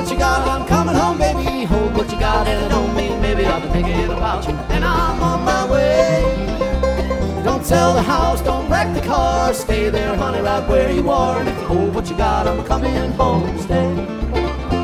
what you got, I'm coming home, baby. Hold what you got, and don't mean maybe I'll be thinking about you. And I'm on my way. Don't sell the house, don't wreck the car. Stay there, honey, right where you are. And if you hold what you got, I'm coming home to stay.